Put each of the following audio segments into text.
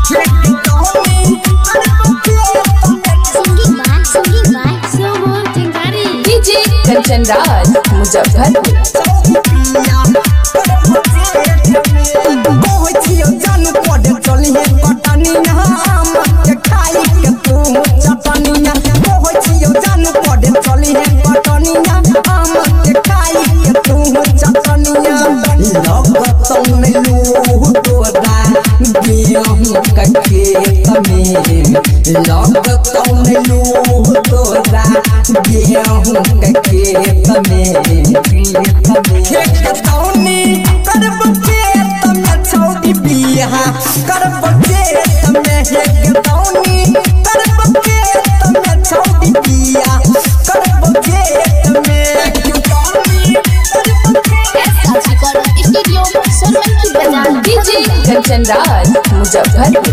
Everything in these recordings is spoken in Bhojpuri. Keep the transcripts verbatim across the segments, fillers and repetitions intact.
कंचन राज मुजफ्फरपुर जानू पड़े चलिए कटनिया के खाई के तू चटनिया जानू पड़े चलिए कटनिया के खाई के तू चटनिया लगत में लू तोरा गेहूं के खेत में लगत में लू तोरा गेहूं के खेत में खेत तौनी करब खेत में छौड़ी बिहा करब खेत में हेक तौनी करब खेत में छौड़ी बिहा करब खेत में कंचन राज मुजफ्फरपुर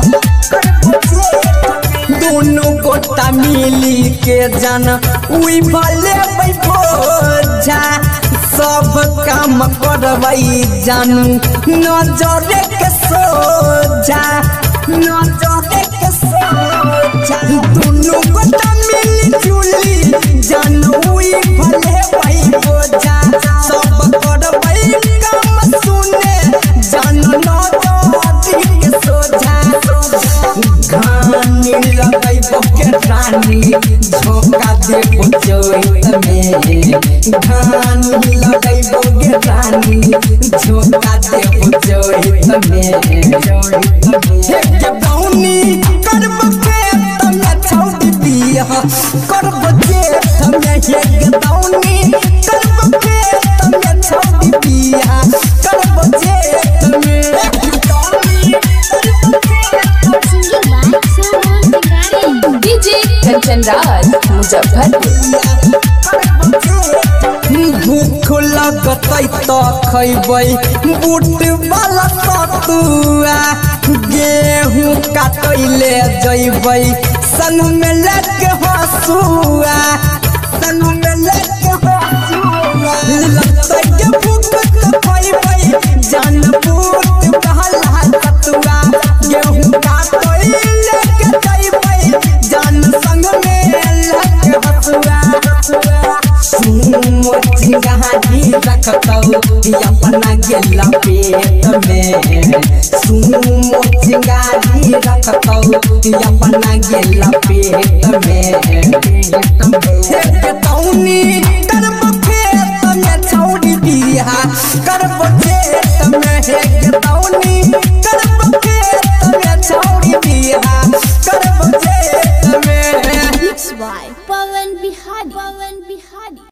दोनों गोटा मिली के जाना उई भले बोझा सब काम करवई जानू नजरे के सोझा नजरे के सोझा दोनों गोटा मिली जुली जानू उई भले बोझा सब करवई काम सुने जानू नजरे के सोझा घानी लगई बके रानी झोंका दे जोइत में घानी लगई बके रानी झोंका दे जोइत में एक बाउनी करब खेत में छौड़ी बिहा करब खेत में एक बाउनी करब खेत में छौड़ी बिहा करब खेत में कंचन राज मुजफ्फरपुर भूख लगतै त खैबै बूट वाला सतुआ गेहूं काटैले जइबै संग में लेके हसुआ संग में लेके हसुआ लगतै के भूख त खैबै जान बूट वाला सतुआ गेहूं काटैले के जइबै जान संग में लेके हसुआ चिंगारी रखतौ अपना गेला पेट में सुनो चिंगारी रखतौ अपना गेला पेट में तौनी करब खेत में छौड़ी बिहा करब खेत में तौनी करब खेत में छौड़ी बिहा करब खेत में पवन बिहारी पवन बिहारी